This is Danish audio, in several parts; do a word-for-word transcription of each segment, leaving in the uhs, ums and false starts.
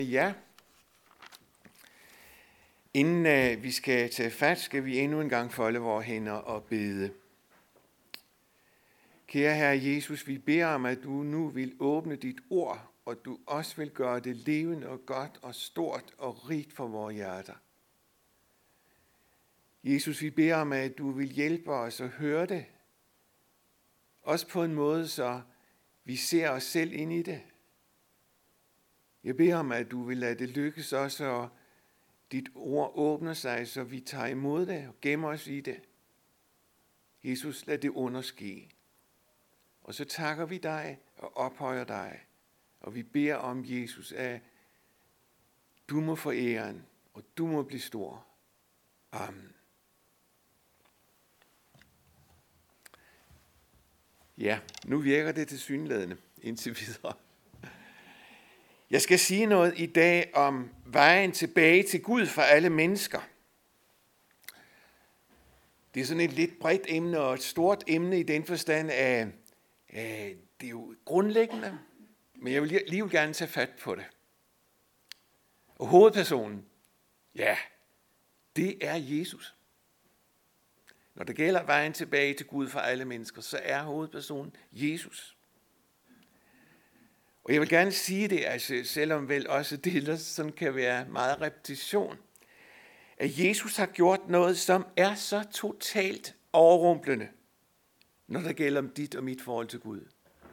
Ja, inden uh, vi skal tage fat, skal vi endnu en gang folde vores hænder og bede. Kære Herre Jesus, vi beder om, at du nu vil åbne dit ord, og du også vil gøre det levende og godt og stort og rigt for vores hjerter. Jesus, vi beder om, at du vil hjælpe os at høre det, også på en måde, så vi ser os selv ind i det. Jeg beder om, at du vil lade det lykkes også, og dit ord åbner sig, så vi tager imod det og gemmer os i det. Jesus, lad det underske. Og så takker vi dig og ophøjer dig, og vi beder om, Jesus, at du må få æren, og du må blive stor. Amen. Ja, nu virker det tilsyneladende indtil videre. Jeg skal sige noget i dag om vejen tilbage til Gud for alle mennesker. Det er sådan et lidt bredt emne og et stort emne i den forstand af, af det er jo grundlæggende, men jeg vil lige gerne tage fat på det. Og hovedpersonen, ja, det er Jesus. Når det gælder vejen tilbage til Gud for alle mennesker, så er hovedpersonen Jesus. Og jeg vil gerne sige det, altså, selvom vel også det, der sådan kan være meget repetition, at Jesus har gjort noget, som er så totalt overrumplende, når det gælder om dit og mit forhold til Gud.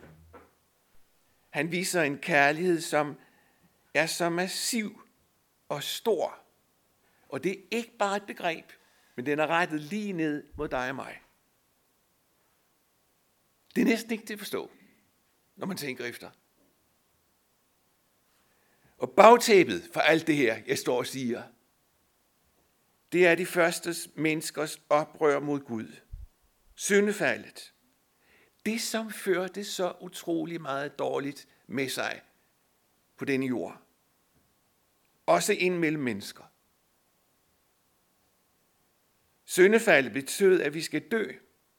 Han viser en kærlighed, som er så massiv og stor, og det er ikke bare et begreb, men den er rettet lige ned mod dig og mig. Det er næsten ikke til at forstå, når man tænker efter. Og bagtæppet for alt det her, jeg står og siger, det er de første menneskers oprør mod Gud. Syndefaldet. Det, som førte så utrolig meget dårligt med sig på denne jord. Også ind mellem mennesker. Syndefaldet betød, at vi skal dø.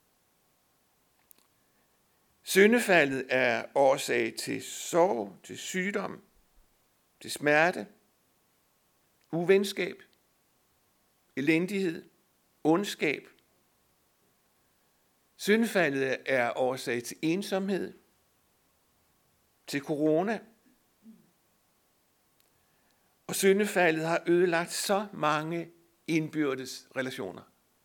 Syndefaldet er årsag til sorg, til sygdom, til smerte, uvenskab, elendighed, ondskab. Syndefaldet er årsag til ensomhed, til corona. Og syndefaldet har ødelagt så mange indbyrdes relationer.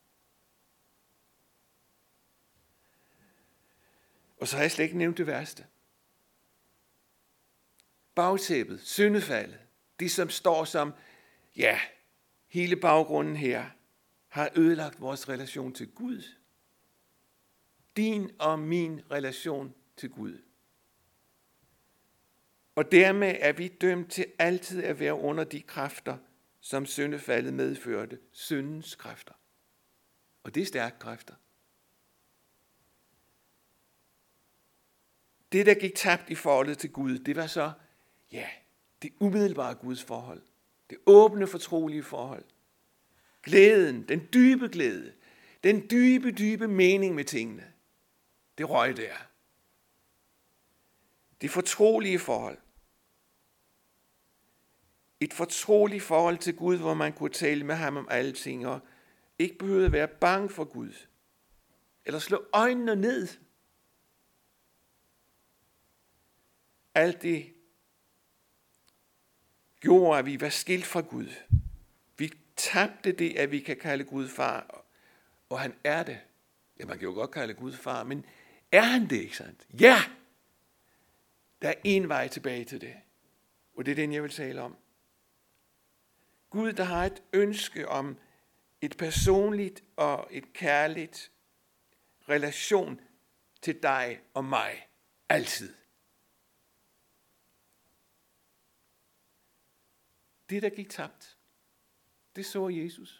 Og så har jeg slet ikke nævnt det værste. Bagtæppet, syndefaldet, det som står som, ja, hele baggrunden her, har ødelagt vores relation til Gud. Din og min relation til Gud. Og dermed er vi dømt til altid at være under de kræfter, som syndefaldet medførte, syndens kræfter. Og det er stærke kræfter. Det, der gik tabt i forholdet til Gud, det var så, ja, det umiddelbare Guds forhold. Det åbne, fortrolige forhold. Glæden, den dybe glæde. Den dybe, dybe mening med tingene. Det røg der. Det fortrolige forhold. Et fortroligt forhold til Gud, hvor man kunne tale med ham om alle ting, og ikke behøvede at være bange for Gud. Eller slå øjnene ned. Alt det gjorde, at vi var skilt fra Gud. Vi tabte det, at vi kan kalde Gud far, og han er det. Ja, man kan jo godt kalde Gud far, men er han det, ikke sandt? Ja! Der er en vej tilbage til det, og det er den, jeg vil tale om. Gud, der har et ønske om et personligt og et kærligt relation til dig og mig. Altid. Det, der gik tabt, det så Jesus.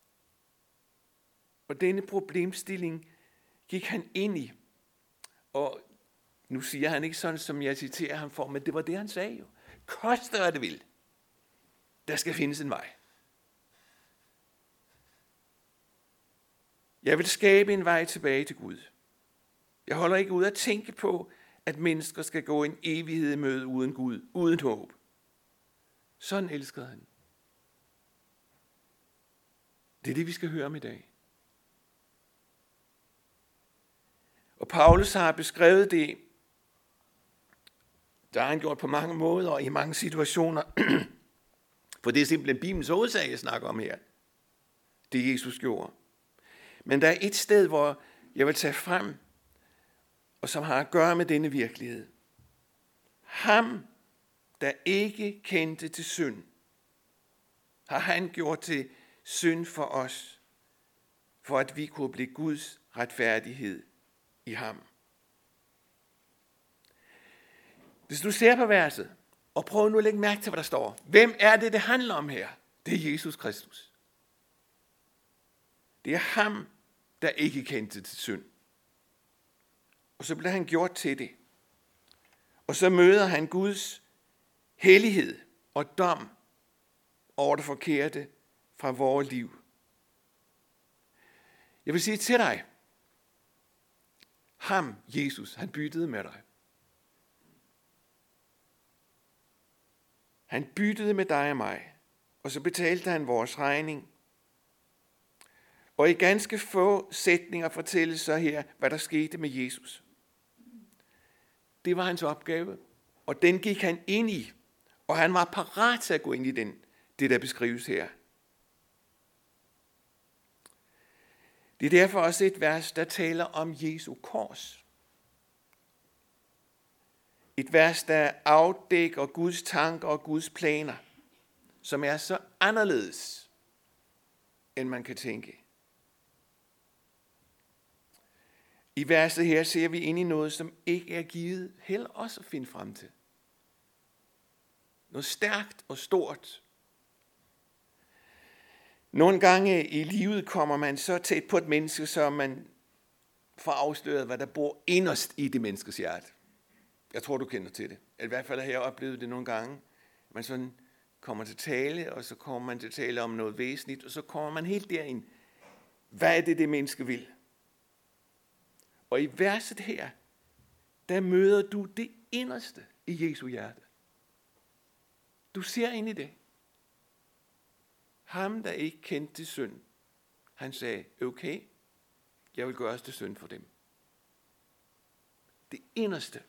Og denne problemstilling gik han ind i. Og nu siger han ikke sådan, som jeg citerer ham for, men det var det, han sagde jo. Koste hvad det vil. Der skal findes en vej. Jeg vil skabe en vej tilbage til Gud. Jeg holder ikke ud at tænke på, at mennesker skal gå en evighed i møde uden Gud, uden håb. Sådan elskede han. Det er det, vi skal høre om i dag. Og Paulus har beskrevet det, der har han gjort på mange måder og i mange situationer. For det er simpelthen Bibelens hovedsag, jeg snakker om her. Det Jesus gjorde. Men der er et sted, hvor jeg vil tage frem, og som har at gøre med denne virkelighed. Ham, der ikke kendte til synd, har han gjort til synd for os, for at vi kunne blive Guds retfærdighed i ham. Hvis du ser på verset, og prøv nu at lægge mærke til, hvad der står. Hvem er det, det handler om her? Det er Jesus Kristus. Det er ham, der ikke kendte til synd. Og så bliver han gjort til det. Og så møder han Guds hellighed og dom over det forkerte fra vores liv. Jeg vil sige til dig, ham, Jesus, han byttede med dig. Han byttede med dig og mig, og så betalte han vores regning. Og i ganske få sætninger fortælles så her, hvad der skete med Jesus. Det var hans opgave, og den gik han ind i, og han var parat til at gå ind i den, det der beskrives her. Det er derfor også et vers, der taler om Jesu kors. Et vers, der afdækker Guds tanker og Guds planer, som er så anderledes, end man kan tænke. I verset her ser vi ind i noget, som ikke er givet heller også at finde frem til. Noget stærkt og stort. Nogle gange i livet kommer man så tæt på et menneske, så man får afsløret, hvad der bor inderst i det menneskes hjerte. Jeg tror, du kender til det. I hvert fald har jeg oplevet det nogle gange. Man sådan kommer til tale, og så kommer man til at tale om noget væsentligt, og så kommer man helt derind. Hvad er det, det menneske vil? Og i verset her, der møder du det inderste i Jesu hjerte. Du ser ind i det. Ham, der ikke kendte til synd, han sagde, okay, jeg vil gøre os til synd for dem. Det inderste.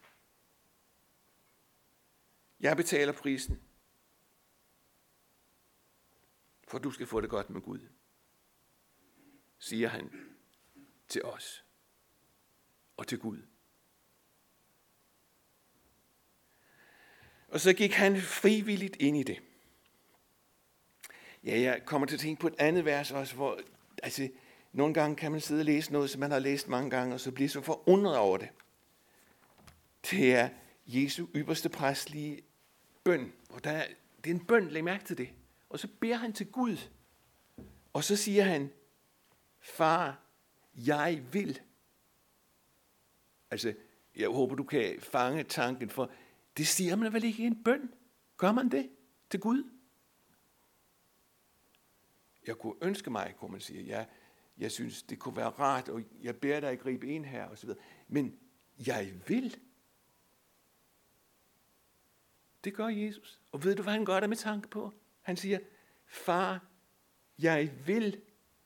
Jeg betaler prisen, for du skal få det godt med Gud, siger han til os og til Gud. Og så gik han frivilligt ind i det. Ja, jeg kommer til at tænke på et andet vers også, hvor altså, nogle gange kan man sidde og læse noget, som man har læst mange gange, og så blive så forundret over det. Det er Jesu ypperste præstlige bøn. Og der er, det er en bøn, læg mærke til det. Og så beder han til Gud. Og så siger han, far, jeg vil. Altså, jeg håber, du kan fange tanken, for det siger man vel ikke i en bøn? Gør man det til Gud? Jeg kunne ønske mig, kunne man sige, jeg, jeg synes, det kunne være rart, og jeg beder dig at gribe ind her, og så videre. Men jeg vil. Det gør Jesus. Og ved du, hvad han gør der med tanke på? Han siger, far, jeg vil,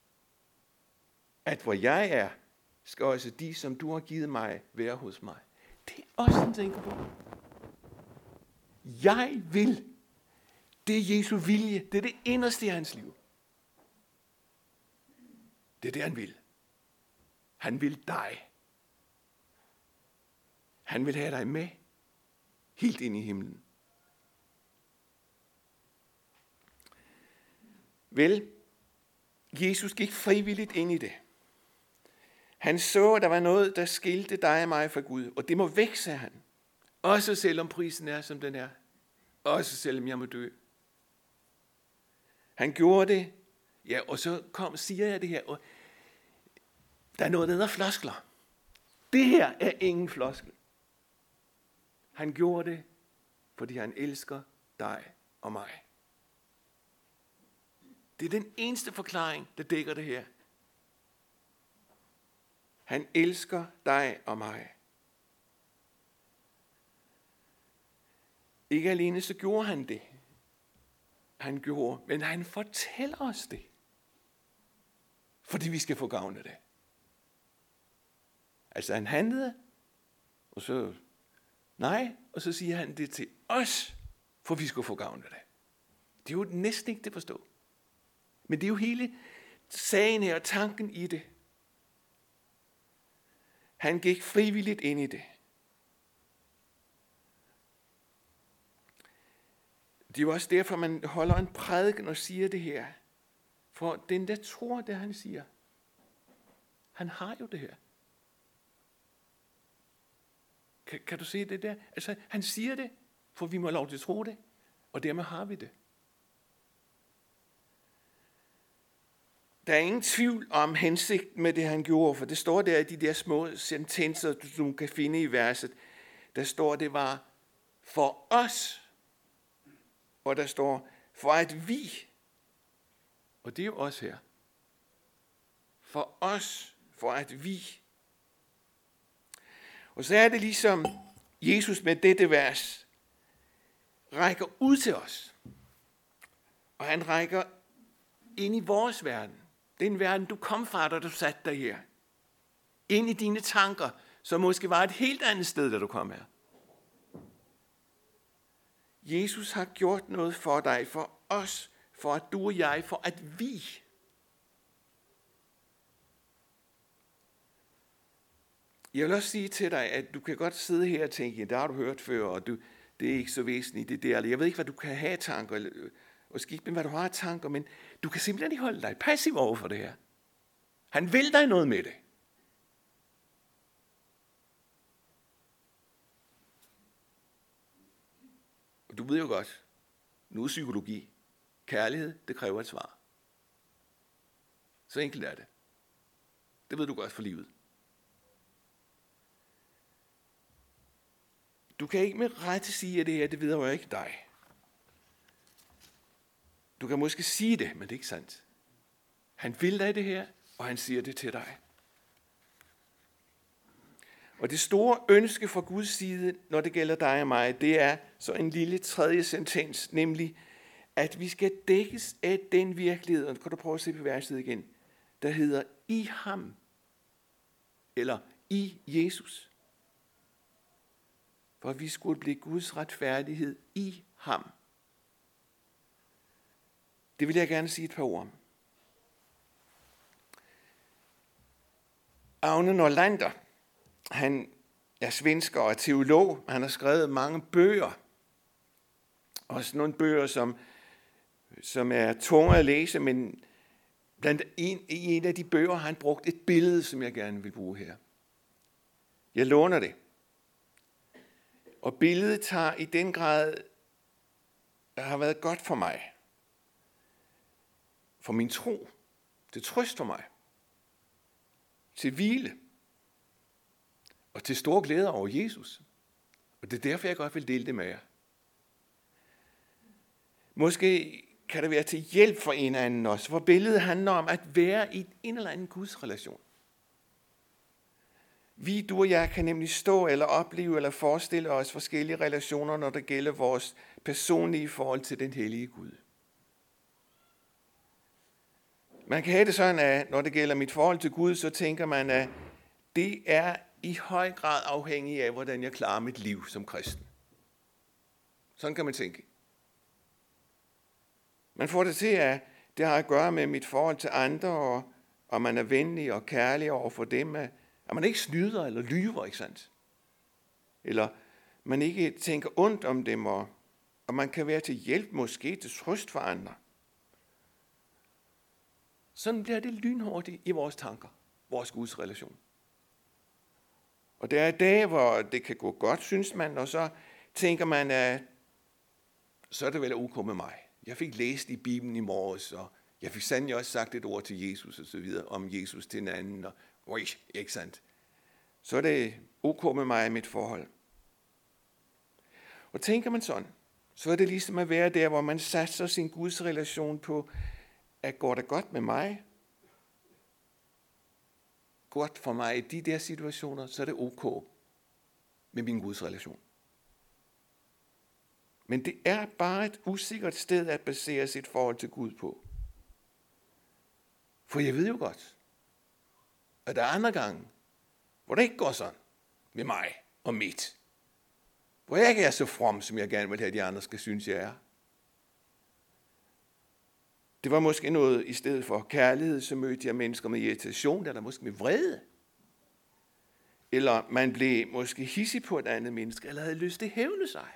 at hvor jeg er, skal også de, som du har givet mig, være hos mig. Det er også, han tænker på. Jeg vil. Det er Jesu vilje. Det er det inderste i hans liv. Det er det, han vil. Han vil dig. Han vil have dig med. Helt ind i himlen. Vel, Jesus gik frivilligt ind i det. Han så, at der var noget, der skilte dig og mig fra Gud. Og det må væk, sagde han. Også selvom prisen er, som den er. Også selvom jeg må dø. Han gjorde det. Ja, og så kom, siger jeg det her. Og der er noget, der hedder floskler. Det her er ingen floskel. Han gjorde det, fordi han elsker dig og mig. Det er den eneste forklaring, der dækker det her. Han elsker dig og mig. Ikke alene så gjorde han det. han gjorde, men han fortæller os det. Fordi vi skal få gavn af det. Altså han handlede, og så nej, og så siger han det til os, for vi skulle få gavn af det. Det er jo næsten ikke det at forstå. Men det er jo hele sagen her og tanken i det. Han gik frivilligt ind i det. Det er jo også derfor, man holder en prædiken og siger det her. For den der tror det, han siger, han har jo det her. Kan, kan du se det der? Altså, han siger det, for vi må lov til at tro det, og dermed har vi det. Der er ingen tvivl om hensigt med det, han gjorde, for det står der i de der små sentenser, du kan finde i verset. Der står, det var for os, og der står, for at vi, og det er jo os her, for os, for at vi. Og så er det ligesom Jesus med dette vers rækker ud til os, og han rækker ind i vores verden. Den verden, du kom fra, da du satte dig her. Ind i dine tanker, som måske var et helt andet sted, da du kom her. Jesus har gjort noget for dig, for os, for at du og jeg, for at vi. Jeg vil også sige til dig, at du kan godt sidde her og tænke, ja, det har du hørt før, og du, det er ikke så væsentligt, det der. Jeg ved ikke, hvad du kan have tanker, og skidt med, hvad du har tanker, men du kan simpelthen ikke holde dig passiv over for det her. Han vil dig noget med det. Og du ved jo godt, nu er psykologi. Kærlighed, det kræver et svar. Så enkelt er det. Det ved du godt for livet. Du kan ikke med rette sige, at det her, det vedrører ikke dig. Du kan måske sige det, men det er ikke sandt. Han vil dig det her, og han siger det til dig. Og det store ønske fra Guds side, når det gælder dig og mig, det er så en lille tredje sentens, nemlig, at vi skal dækkes af den virkelighed, og kan du prøve at se på verset igen, der hedder i ham, eller i Jesus. For vi skulle blive Guds retfærdighed i ham. Det vil jeg gerne sige et par ord om. Agne Norlander, han er svensker og teolog. Han har skrevet mange bøger. Også nogle bøger, som, som er tunge at læse, men blandt en, i en af de bøger har han brugt et billede, som jeg gerne vil bruge her. Jeg låner det. Og billedet tager i den grad, der har været godt for mig. For min tro. Til trøst for mig. Til hvile. Og til stor glæde over Jesus. Og det er derfor, jeg godt vil dele det med jer. Måske kan det være til hjælp for en af anden også. For billedet handler om at være i en eller anden Guds relation. Vi, du og jeg, kan nemlig stå eller opleve eller forestille os forskellige relationer, når det gælder vores personlige forhold til den hellige Gud. Man kan have det sådan, at når det gælder mit forhold til Gud, så tænker man, at det er i høj grad afhængigt af, hvordan jeg klarer mit liv som kristen. Sådan kan man tænke. Man får det til, at det har at gøre med mit forhold til andre, og, og man er venlig og kærlig over for dem, at, at man ikke snyder eller lyver, ikke sandt? Eller man ikke tænker ondt om dem, og, og man kan være til hjælp, måske til trøst for andre. Sådan bliver det lynhurtigt i vores tanker, vores Guds relation. Og der er dage, hvor det kan gå godt, synes man, og så tænker man, at så er det vel ok med mig. Jeg fik læst i Bibelen i morges, og jeg fik sandelig også sagt et ord til Jesus og så videre, om Jesus til en anden, og oj, ikke sandt. Så er det ok med mig i mit forhold. Og tænker man sådan, så er det ligesom at være der, hvor man satser sin Guds relation på, at går det godt med mig, godt for mig i de der situationer, så er det ok med min Guds relation. Men det er bare et usikkert sted at basere sit forhold til Gud på. For jeg ved jo godt, at der er andre gange, hvor det ikke går sådan med mig og mit. Hvor jeg ikke er så from, som jeg gerne vil have, de andre skal synes, jeg er. Det var måske noget i stedet for kærlighed, så mødte jeg mennesker med irritation, eller måske med vrede. Eller man blev måske hissig på et andet menneske, eller havde lyst til at hævne sig.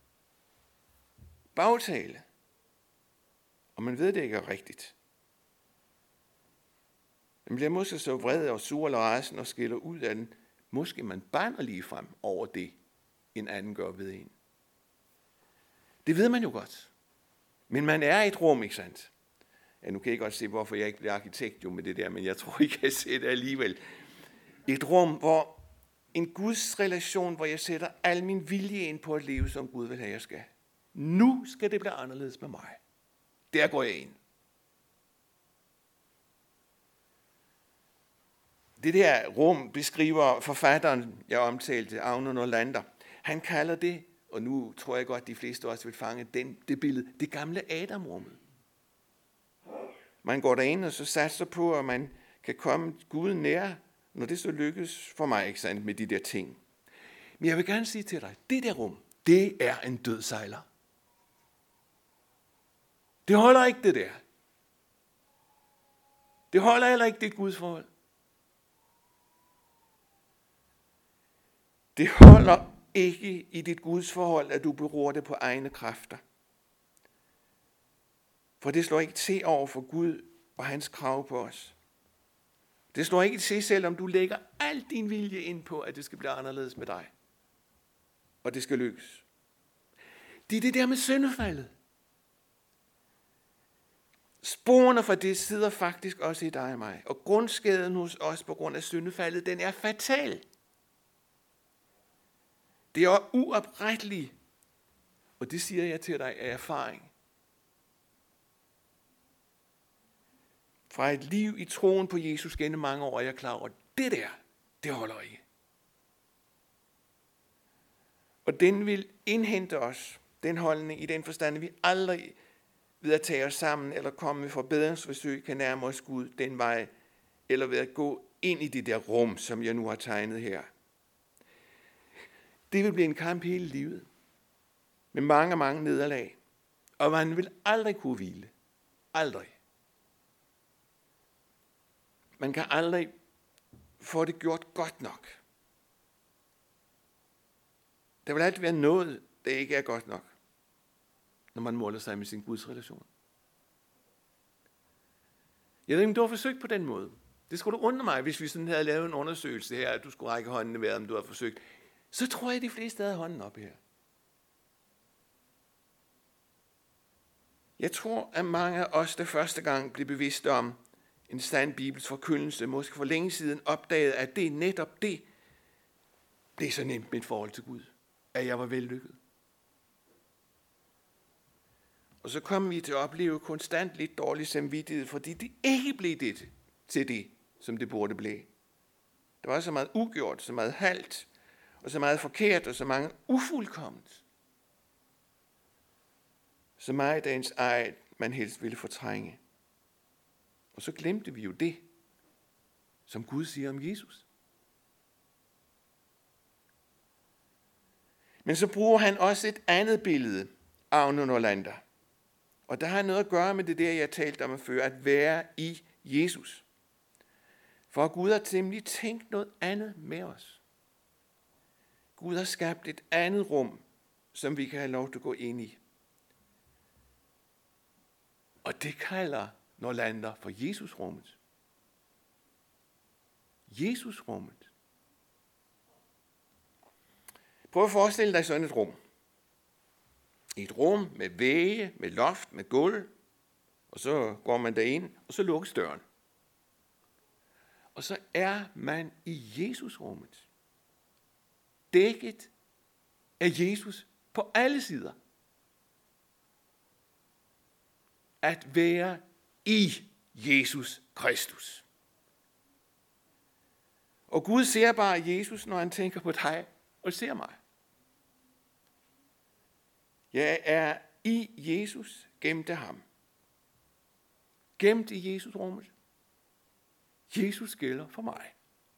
Bagtale. Og man ved det ikke er rigtigt. Man bliver måske så vred og sur eller rasende og skiller ud af den. Måske man bander lige frem over det, en anden gør ved en. Det ved man jo godt. Men man er i et rum, ikke sandt? Ja, nu kan jeg godt se, hvorfor jeg ikke bliver arkitekt jo med det der, men jeg tror, I kan se det alligevel. Et rum, hvor en Guds relation, hvor jeg sætter al min vilje ind på at leve, som Gud vil have, jeg skal. Nu skal det blive anderledes med mig. Der går jeg ind. Det der rum beskriver forfatteren, jeg omtalte, Agne Nordlander. Han kalder det, og nu tror jeg godt, de fleste også vil fange den, det billede, det gamle Adam-rummet. Man går derind og så satser på, at man kan komme Gud nær, når det så lykkes for mig, ikke sandt, med de der ting. Men jeg vil gerne sige til dig, det der rum, det er en dødsejler. Det holder ikke det der. Det holder heller ikke det Guds forhold. Det holder ikke i dit Guds forhold, at du beror det på egne kræfter. For det slår ikke til over for Gud og hans krav på os. Det slår ikke til, selvom du lægger al din vilje ind på, at det skal blive anderledes med dig. Og det skal lykkes. Det er det der med syndefaldet. Sporene for det sidder faktisk også i dig og mig. Og grundskaden hos os på grund af syndefaldet, den er fatal. Det er uopretteligt. Og det siger jeg til dig af erfaring. Fra et liv i troen på Jesus gennem mange år, er jeg klar over, at det der, det holder ikke. Og den vil indhente os, den holdning, i den forstand, at vi aldrig ved at tage os sammen, eller komme med forbedringsforsøg, kan nærme os Gud den vej, eller ved at gå ind i det der rum, som jeg nu har tegnet her. Det vil blive en kamp hele livet, med mange, mange nederlag, og man vil aldrig kunne hvile. Aldrig. Man kan aldrig få det gjort godt nok. Der vil altid være noget, der ikke er godt nok, når man måler sig med sin Guds relation. Jeg ved ikke, om du har forsøgt på den måde. Det skulle du undre mig, hvis vi sådan havde lavet en undersøgelse her, at du skulle række hånden i vejret, om du har forsøgt. Så tror jeg, at de fleste havde hånden op her. Jeg tror, at mange af os, der første gang blev bevidste om en sand bibelsk forkyndelse, måske for længe siden opdagede, at det er netop det, det er så nemt mit forhold til Gud, at jeg var vellykket. Og så kom vi til at opleve konstant lidt dårlig samvittighed, fordi det ikke blev det til det, som det burde blive. Der var så meget ugjort, så meget halvt, og så meget forkert, og så mange ufuldkomment. Så meget af ens eget, man helst ville fortrænge. Og så glemte vi jo det, som Gud siger om Jesus. Men så bruger han også et andet billede, Agne Nordlander. Og der har noget at gøre med det der, jeg talte om før, at være i Jesus. For Gud har nemlig tænkt noget andet med os. Gud har skabt et andet rum, som vi kan have lov til at gå ind i. Og det kalder Nordlander for Jesusrummet. Jesusrummet. Prøv at forestille dig sådan et rum. Et rum med vægge, med loft, med gulv. Og så går man derind, og så lukkes døren. Og så er man i Jesusrummet. Dækket af Jesus på alle sider. At være i Jesus Kristus. Og Gud ser bare Jesus, når han tænker på dig og ser mig. Jeg er i Jesus, gemt af ham. Gemt i Jesus-rummet. Jesus gælder for mig.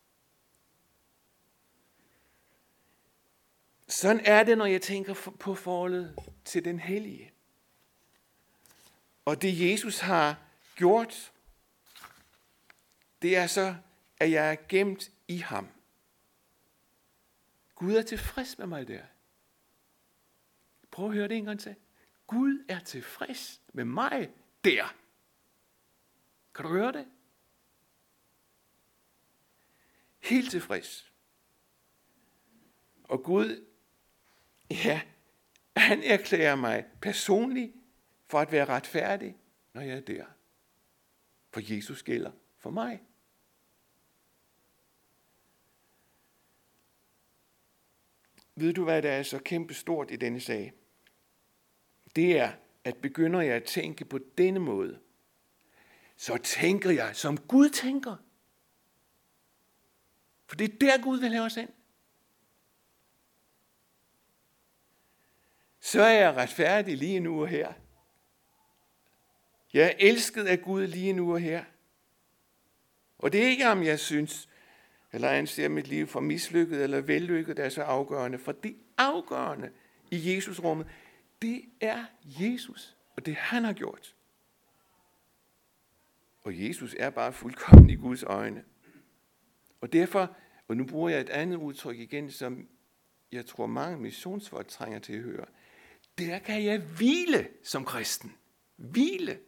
Sådan er det, når jeg tænker på forholdet til den hellige. Og det Jesus har gjort, det er så, at jeg er gemt i ham. Gud er tilfreds med mig der. Prøv at høre det en gang til. Gud er tilfreds med mig der. Kan du høre det? Helt tilfreds. Og Gud, ja, han erklærer mig personligt for at være retfærdig, når jeg er der. For Jesus gælder for mig. Ved du, hvad der er så kæmpestort i denne sag? Det er, at begynder jeg at tænke på denne måde, så tænker jeg, som Gud tænker. For det er der, Gud vil have os ind. Så er jeg retfærdig lige nu og her. Jeg er elsket af Gud lige nu og her. Og det er ikke, om jeg synes, eller anser mit liv for mislykket eller vellykket, der er så afgørende. For det afgørende i Jesus-rummet, det er Jesus, og det han har gjort. Og Jesus er bare fuldkommen i Guds øjne. Og derfor, og nu bruger jeg et andet udtryk igen, som jeg tror mange missionsfolk trænger til at høre. Der kan jeg hvile som kristen. Hvile.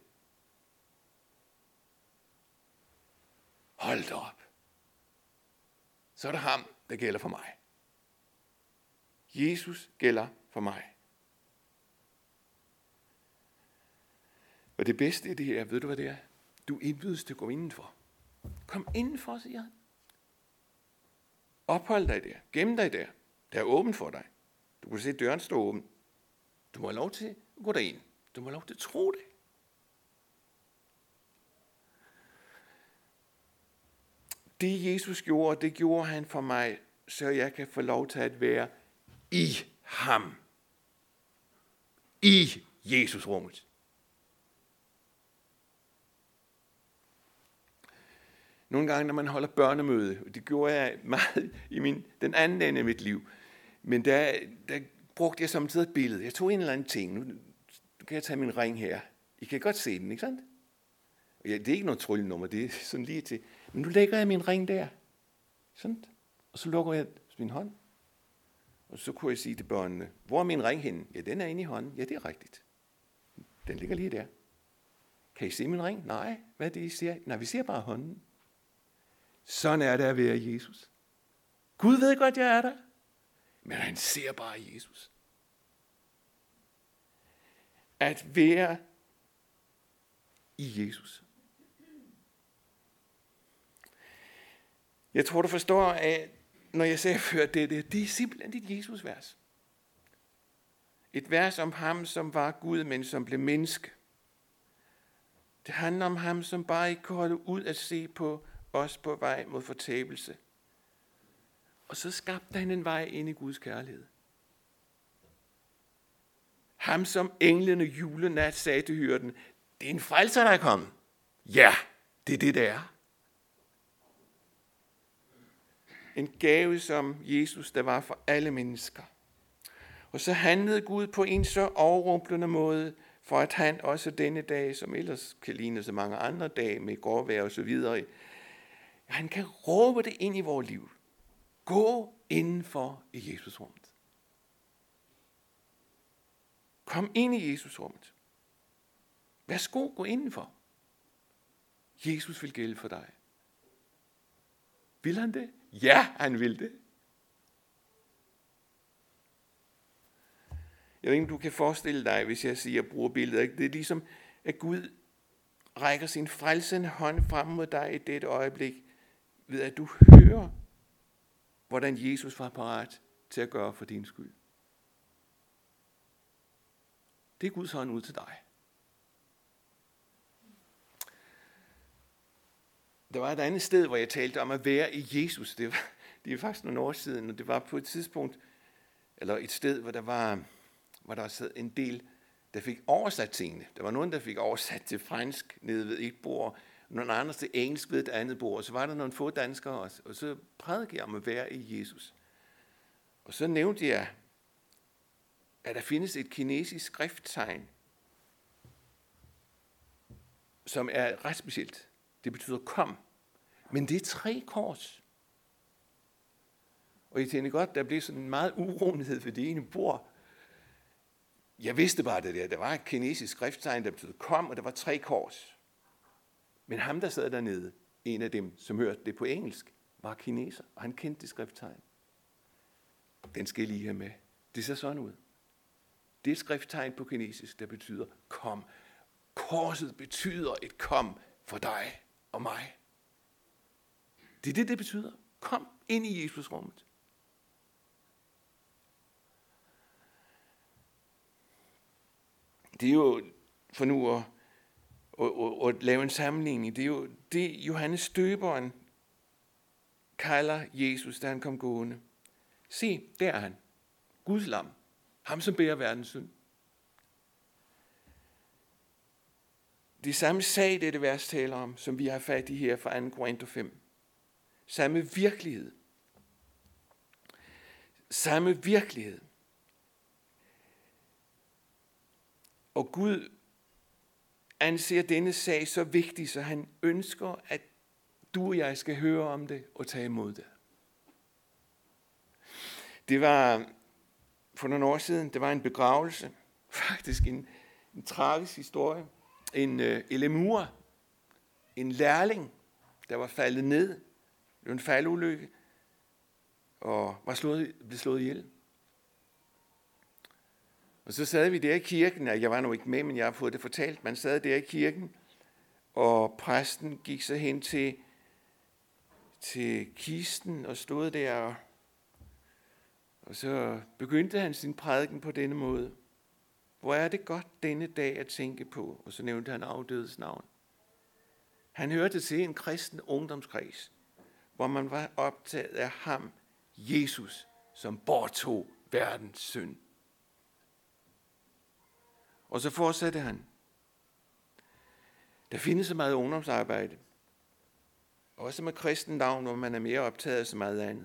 Hold da op. Så er det ham, der gælder for mig. Jesus gælder for mig. Og det bedste i det her, ved du hvad det er? Du indbydes til at gå indenfor. Kom indenfor, siger han. Ophold dig der. Gem dig der. Det er åbent for dig. Du kan se døren stå åben. Du må have lov til at gå derind. Du må have lov til at tro det. Det Jesus gjorde, det gjorde han for mig, så jeg kan få lov til at være i ham. I Jesus-rummet. Nogle gange, når man holder børnemøde, og det gjorde jeg meget i min, den anden ende af mit liv, men der, der brugte jeg samtidig et billede. Jeg tog en eller anden ting. Nu, nu kan jeg tage min ring her. I kan godt se den, ikke sandt? Ja, det er ikke noget tryllenummer, det er sådan lige til. Men nu lægger jeg min ring der. Sådan. Og så lukker jeg min hånd. Og så kunne jeg sige til børnene, hvor er min ring henne? Ja, den er inde i hånden. Ja, det er rigtigt. Den ligger lige der. Kan I se min ring? Nej. Hvad er det, I ser? Nej, vi ser bare hånden. Sådan er det at være Jesus. Gud ved godt, jeg er der. Men han ser bare Jesus. At være i Jesus. Jeg tror, du forstår, at når jeg sagde før det, det, det er simpelthen et Jesus-vers. Et vers om ham, som var Gud, men som blev menneske. Det handler om ham, som bare ikke kunne holde ud at se på os på vej mod fortabelse. Og så skabte han en vej ind i Guds kærlighed. Ham, som englene julenat sagde til hyrden, det er en frelser, der er kommet. Ja, det er det, der er. En gave som Jesus, der var for alle mennesker. Og så handlede Gud på en så overrumplende måde, for at han også denne dag, som ellers kan ligne så mange andre dage med gårdvejr og så videre, han kan råbe det ind i vores liv. Gå indenfor i Jesusrummet. Kom ind i Jesusrummet. Værsgo, gå indenfor. Jesus vil gælde for dig. Vil han det? Ja, han vil det. Jeg ved ikke, om du kan forestille dig, hvis jeg siger, at jeg bruger billedet. Det er ligesom, at Gud rækker sin frelsende hånd frem mod dig i dette øjeblik, ved at du hører, hvordan Jesus var parat til at gøre for din skyld. Det er Guds hånd ud til dig. Der var et andet sted, hvor jeg talte om at være i Jesus. Det var, det er faktisk nogle år siden, og det var på et tidspunkt, eller et sted, hvor der var, var der så en del, der fik oversat tingene. Der var nogen, der fik oversat til fransk nede ved et bord, nogle andre til engelsk ved et andet bord, og så var der nogle få danskere også, og så prædikede jeg om at være i Jesus. Og så nævnte jeg, at der findes et kinesisk skrifttegn, som er ret specielt. Det betyder kom. Men det er tre kors. Og jeg tænkte godt, der blev sådan en meget urolighed for det ene bord. Jeg vidste bare det der. Der var et kinesisk skrifttegn, der betød kom, og der var tre kors. Men ham, der sad dernede, en af dem, som hørte det på engelsk, var kineser, og han kendte det skrifttegn. Den skal jeg lige have med. Det ser sådan ud. Det er et skrifttegn på kinesisk, der betyder kom. Korset betyder et kom for dig og mig. Det er det, det betyder. Kom ind i Jesusrummet. Det er jo, for nu at, at, at, at lave en sammenligning, det er jo det, Johannes Døberen kalder Jesus, da han kom gående. Se, der er han. Guds lam. Ham, som bærer verdens synd. Det samme sag, det er det vers taler om, som vi har fat i her fra anden Korinther fem. Samme virkelighed. Samme virkelighed. Og Gud anser denne sag så vigtig, så han ønsker, at du og jeg skal høre om det og tage imod det. Det var for nogle år siden, det var en begravelse, faktisk en, en tragisk historie. En uh, elemur, en lærling, der var faldet ned. Det var en faldulykke, og var slået, blev slået ihjel. Og så sad vi der i kirken, og jeg var nu ikke med, men jeg har fået det fortalt. Man sad der i kirken, og præsten gik så hen til, til kisten og stod der, og, og så begyndte han sin prædiken på denne måde. Hvor er det godt denne dag at tænke på, og så nævnte han afdødes navn. Han hørte til en kristen ungdomskreds, hvor man var optaget af ham, Jesus, som bortog verdens synd. Og så fortsatte han. Der findes så meget ungdomsarbejde, også med kristen navn, hvor man er mere optaget af så meget andet.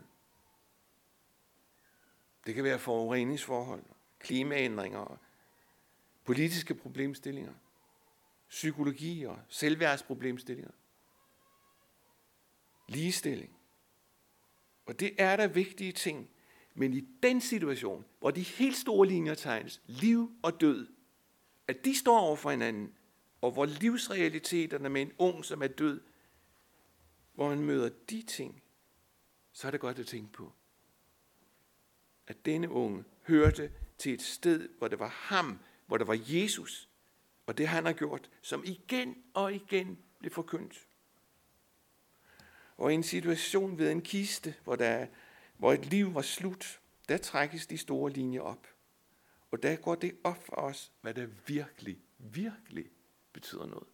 Det kan være forureningsforhold, klimaændringer, politiske problemstillinger, psykologi og selvværdsproblemstillinger, ligestilling. Og det er der vigtige ting. Men i den situation, hvor de helt store linjer tegnes, liv og død, at de står over for hinanden, og hvor livsrealiteterne med en ung, som er død, hvor man møder de ting, så er det godt at tænke på, at denne unge hørte til et sted, hvor det var ham, hvor der var Jesus, og det han har gjort, som igen og igen blev forkyndt. Og i en situation ved en kiste, hvor, der, hvor et liv var slut, der trækkes de store linjer op. Og der går det op for os, hvad der virkelig, virkelig betyder noget.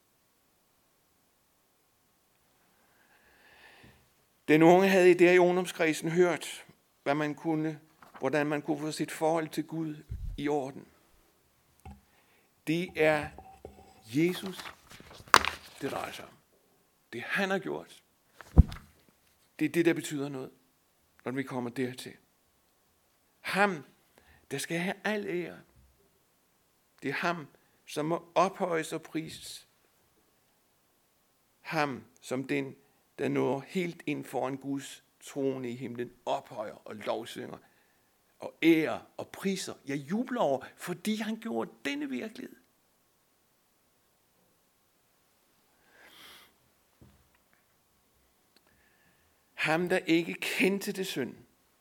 Den unge havde i der i ungdomskredsen hørt, hvad man kunne, hvordan man kunne få sit forhold til Gud i orden. Det er Jesus, det drejer sig om. Det han har gjort, det er det, der betyder noget, når vi kommer dertil. Ham, der skal have al ære. Det er ham, som må ophøjes og prises. Ham, som den, der når helt ind foran Guds trone i himlen, ophøjer og lovsynger og ærer og priser. Jeg jubler over, fordi han gjorde denne virkelighed. Ham, der ikke kendte det synd.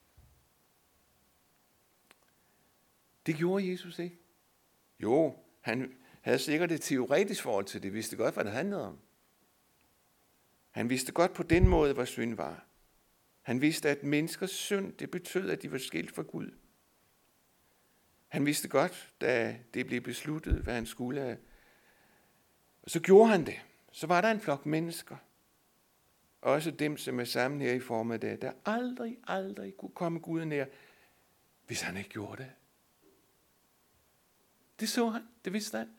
Det gjorde Jesus ikke. Jo, han havde sikkert et teoretisk forhold til det, vidste godt, hvad det handlede om. Han vidste godt på den måde, hvad synd var. Han vidste, at menneskers synd, det betød, at de var skilt fra Gud. Han vidste godt, da det blev besluttet, hvad han skulle. Og så gjorde han det. Så var der en flok mennesker, også dem, som er sammen her i formiddag, der aldrig, aldrig kunne komme Gud nær, hvis han ikke gjorde det. Det så han. Det vidste han.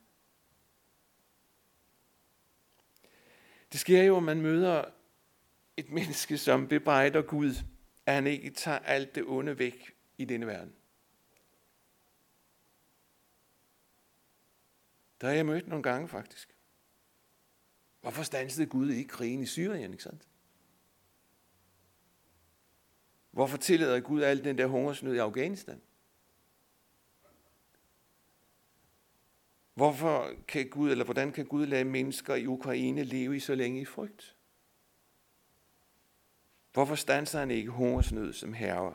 Det sker jo, at man møder et menneske, som bebrejder Gud, at han ikke tager alt det onde væk i denne verden. Der har jeg mødt nogle gange faktisk. Hvorfor standsede Gud ikke krigen i Syrien, ikke sandt? Hvorfor tillader Gud al den der hungersnød i Afghanistan? Hvorfor kan Gud, eller hvordan kan Gud lade mennesker i Ukraine leve i så længe i frygt? Hvorfor standser han ikke hungersnød som herre?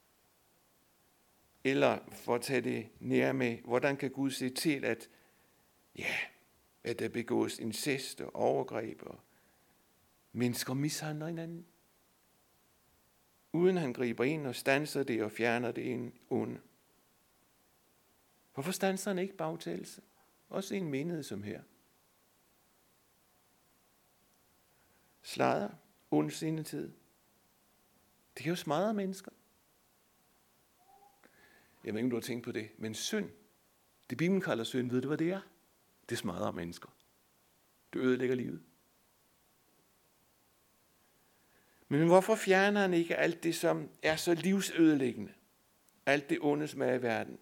Eller for at tage det nær med, hvordan kan Gud se til, at, ja, at der begås incest og overgreb, og mennesker mishandler hinanden? Uden han griber ind og standser det og fjerner det en onde. Hvorfor standser han ikke bagtagelse? Også i en menighed som her. Sladder, ondsindethed. Det er jo smadret mennesker. Jeg ved ikke, om du har tænkt på det, men synd, det Bibelen kalder synd, ved du, hvad det er? Det smadrer mennesker. Det ødelægger livet. Men hvorfor fjerner han ikke alt det, som er så livsødelæggende? Alt det onde, som er i verden?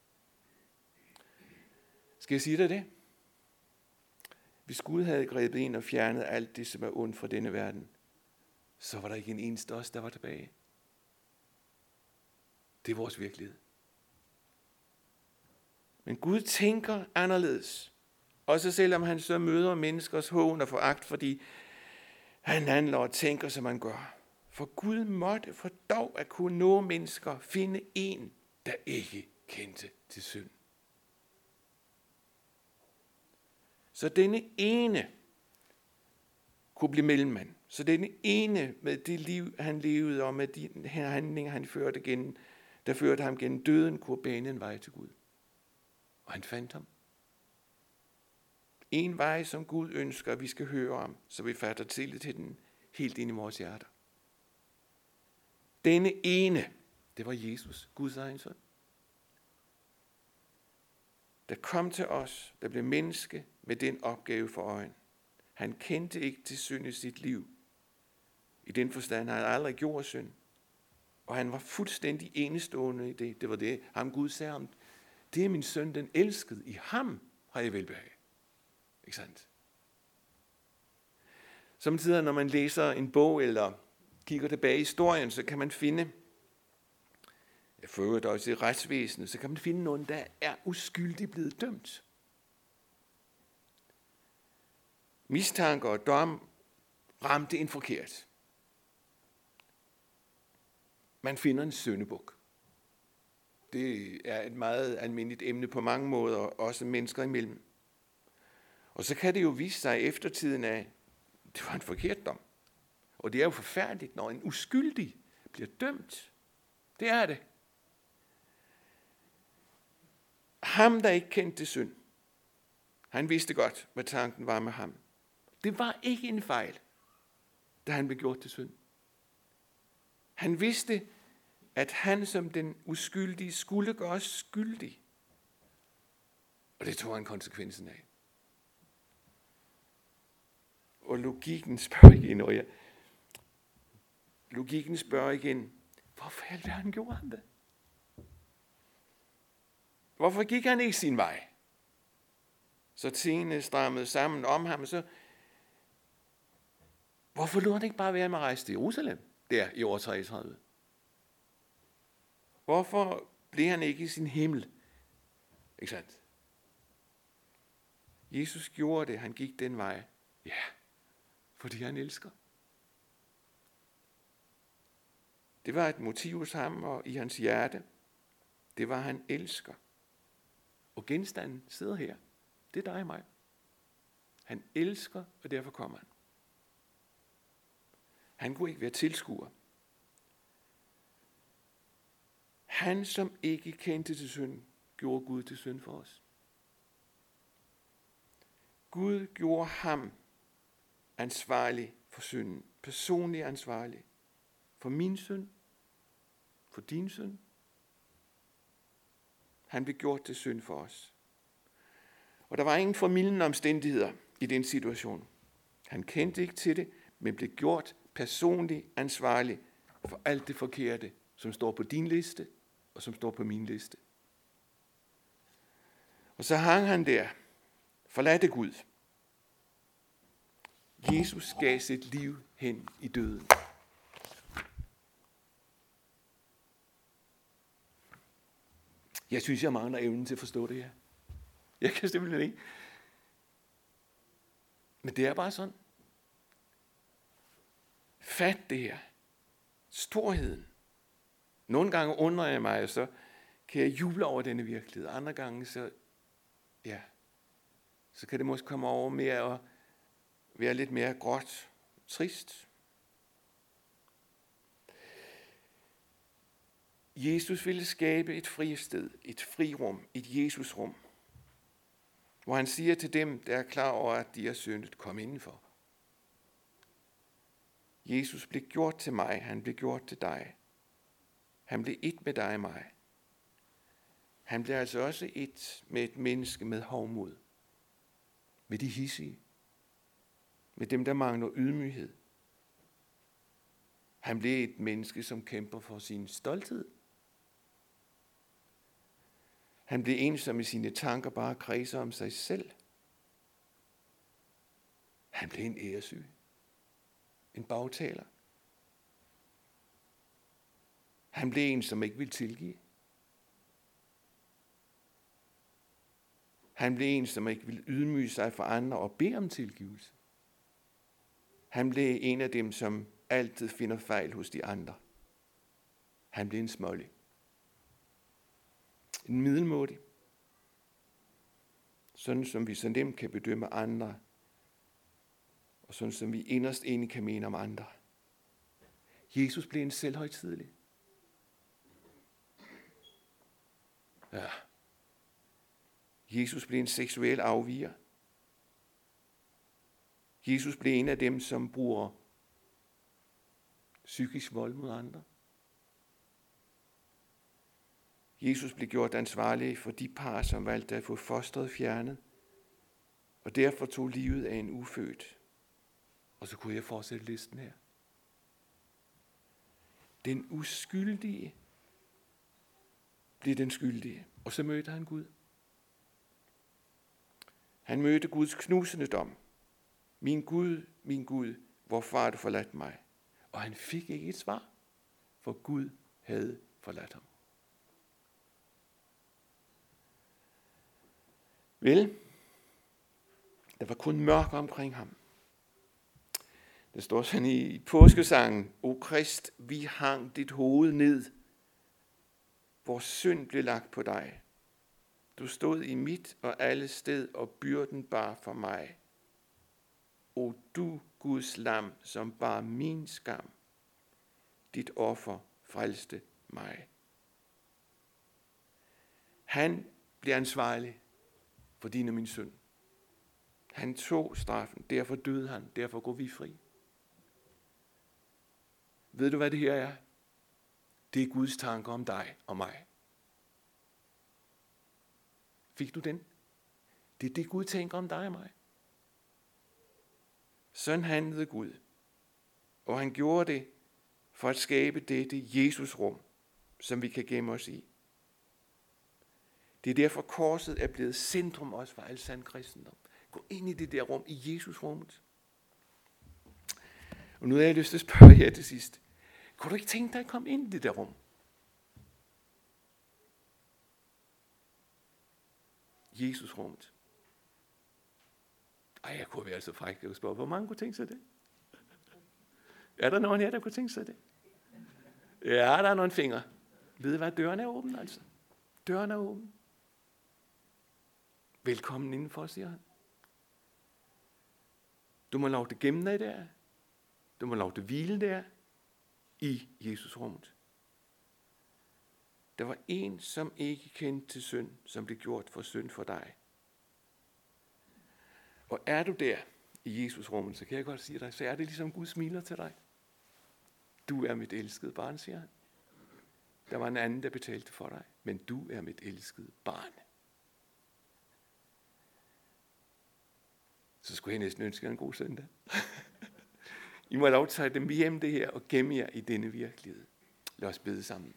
Skal jeg sige dig det? Hvis Gud havde grebet ind og fjernet alt det, som er ondt fra denne verden, så var der ikke en eneste os, der var tilbage. Det er vores virkelighed. Men Gud tænker anderledes. Også selvom han så møder menneskers hån og foragt, fordi han handler og tænker, som han gør. For Gud måtte for dog at kunne nå mennesker finde en, der ikke kendte til synd. Så denne ene kunne blive mellemmand. Så denne ene med det liv, han levede, og med de handlinger, han førte gennem, der førte ham gennem døden, kunne bane en vej til Gud. Og han fandt ham. En vej, som Gud ønsker, at vi skal høre om, så vi fatter tillid til den helt ind i vores hjerter. Denne ene, det var Jesus, Guds egen søn. Der kom til os, der blev menneske med den opgave for øjen. Han kendte ikke til synd i sit liv. I den forstand han aldrig gjort synd. Og han var fuldstændig enestående i det. Det var det, ham Gud sagde om. Det er min søn, den elskede. I ham har jeg velbehag. Ikke sandt? Samtidig, når man læser en bog eller kigger tilbage i historien, så kan man finde, for øvrigt også i retsvæsenet, så kan man finde nogen, der er uskyldigt blevet dømt. Mistanker og dom ramte en forkert. Man finder en syndebuk. Det er et meget almindeligt emne på mange måder, også mennesker imellem. Og så kan det jo vise sig i eftertiden, at det var en forkert dom. Og det er jo forfærdeligt, når en uskyldig bliver dømt. Det er det. Ham, der ikke kendte synd, han vidste godt, hvad tanken var med ham. Det var ikke en fejl, da han blev gjort til synd. Han vidste, at han som den uskyldige skulle gøres skyldig. Og det tog han konsekvensen af. Og logikken spørger igen, og jeg, logikken spørger igen, hvorfor i alverden gjorde han det? Hvorfor gik han ikke sin vej? Så tingene strammede sammen om ham, så hvorfor lod han ikke bare være med at rejse til Jerusalem, der i år treogtredive? Hvorfor blev han ikke i sin himmel? Ikke sandt? Jesus gjorde det, han gik den vej. Ja, fordi han elsker. Det var et motiv hos ham og i hans hjerte. Det var, han elsker. Og genstanden sidder her. Det er dig og mig. Han elsker, og derfor kommer han. Han kunne ikke være tilskuer. Han, som ikke kendte til synd, gjorde Gud til synd for os. Gud gjorde ham ansvarlig for synden. Personligt ansvarlig. For min synd. For din synd. Han blev gjort til synd for os. Og der var ingen formildende omstændigheder i den situation. Han kendte ikke til det, men blev gjort personligt ansvarlig for alt det forkerte, som står på din liste, og som står på min liste. Og så hang han der, forladt af Gud. Jesus gav sit liv hen i døden. Jeg synes, jeg mangler evnen til at forstå det her. Jeg kan simpelthen ikke. Men det er bare sådan. Fat det her. Storheden. Nogle gange undrer jeg mig, og så kan jeg juble over denne virkelighed. Andre gange, så, ja, så kan det måske komme over mere og være lidt mere gråt, trist. Jesus ville skabe et fristed, et frirum, et Jesusrum, hvor han siger til dem, der er klar over, at de er syndet, kom indenfor. Jesus blev gjort til mig, han blev gjort til dig. Han blev et med dig og mig. Han blev altså også et med et menneske med hovmod, med de hidsige, med dem, der mangler ydmyghed. Han blev et menneske, som kæmper for sin stolthed. Han blev en, som i sine tanker bare kredser om sig selv. Han blev en æresyg, en bagtaler. Han blev en, som ikke ville tilgive. Han blev en, som ikke ville ydmyge sig for andre og bede om tilgivelse. Han blev en af dem, som altid finder fejl hos de andre. Han blev en smålig. En middelmådig. Sådan som vi så nemt kan bedømme andre. Og sådan som vi inderst inde kan mene om andre. Jesus blev en selvhøjtidelig. Ja. Jesus blev en seksuel afviger. Jesus blev en af dem, som bruger psykisk vold mod andre. Jesus blev gjort ansvarlig for de par, som valgte at få fosteret fjernet, og derfor tog livet af en ufødt. Og så kunne jeg fortsætte listen her. Den uskyldige blev den skyldige, og så mødte han Gud. Han mødte Guds knusende dom. Min Gud, min Gud, hvorfor har du forladt mig? Og han fik ikke et svar, for Gud havde forladt ham. Vel, der var kun mørke omkring ham. Der står sådan i påskesangen, O Krist, vi hang dit hoved ned. Vores synd blev lagt på dig. Du stod i mit og alle sted, og byrden bar for mig. O du, Guds lam, som bar min skam. Dit offer frelste mig. Han blev ansvarlig for din og min synd. Han tog straffen, derfor døde han, derfor går vi fri. Ved du, hvad det her er? Det er Guds tanker om dig og mig. Fik du den? Det er det, Gud tænker om dig og mig. Sådan handlede Gud. Og han gjorde det for at skabe dette Jesusrum, som vi kan gemme os i. Det er derfor korset er blevet centrum også for al sand kristendom. Gå ind i det der rum, i Jesusrummet. Og nu har jeg lyst til at spørge her til sidst. Kunne du ikke tænke dig at komme ind i det der rum? Jesusrummet. Ej, jeg kunne være så fræk, at jeg spørge, hvor mange kunne tænke sig det? Er der nogen her, der kunne tænke sig det? Ja, der er nogle fingre. Ved I hvad, døren er åben altså. Døren er åben. Velkommen indenfor, siger han. Du må lave det gemme dig der. Du må lave det hvile der. I Jesusrummet. Der var en, som ikke kendte til synd, som blev gjort for synd for dig. Og er du der i Jesusrummet, så kan jeg godt sige dig, så er det ligesom Gud smiler til dig. Du er mit elskede barn, siger han. Der var en anden, der betalte for dig, men du er mit elskede barn. så skulle jeg næsten ønske jer en god søndag. I må lov at tage dem hjem det her og gemme jer i denne virkelighed. Lad os bede sammen.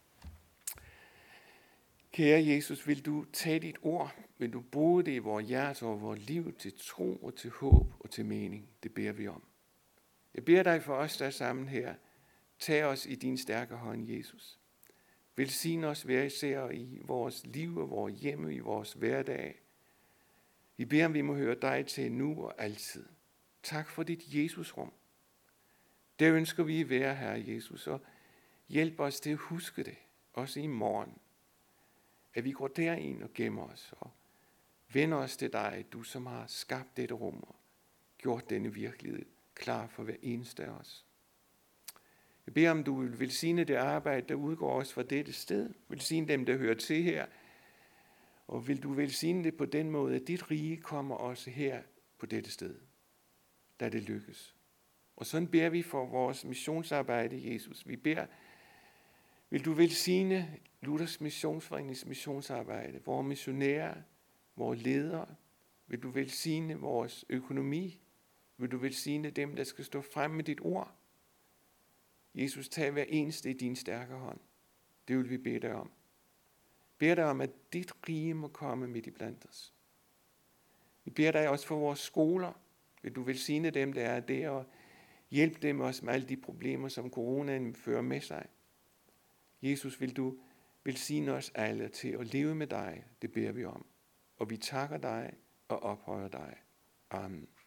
Kære Jesus, vil du tage dit ord, vil du bruge det i vores hjerte og vores liv til tro og til håb og til mening. Det beder vi om. Jeg beder dig for os, der er sammen her. Tag os i din stærke hånd, Jesus. Velsign os hver især i vores liv og vores hjemme, i vores hverdag. Vi beder om, vi må høre dig til nu og altid. Tak for dit Jesusrum. Der ønsker vi at være, Herre Jesus, og hjælp os til at huske det, også i morgen. At vi går derind og gemmer os og vender os til dig, du som har skabt dette rum og gjort denne virkelighed klar for hver eneste af os. Jeg beder om, du vil velsigne det arbejde, der udgår os fra dette sted. Velsigne dem, der hører til her. Og vil du velsigne det på den måde, at dit rige kommer også her på dette sted, da det lykkes. Og sådan beder vi for vores missionsarbejde, Jesus. Vi beder, vil du velsigne Luthers Missionsforenings missionsarbejde, vores missionærer, vores ledere. Vil du velsigne vores økonomi. Vil du velsigne dem, der skal stå frem med dit ord. Jesus, tag hver eneste i din stærke hånd. Det vil vi bede dig om. Beder dig om, at dit rige må komme midt i blandt os. Vi beder dig også for vores skoler. Vil du velsigne dem, der er der, og hjælpe dem også med alle de problemer, som coronaen fører med sig. Jesus, vil du velsigne os alle til at leve med dig. Det beder vi om. Og vi takker dig og ophøjer dig. Amen.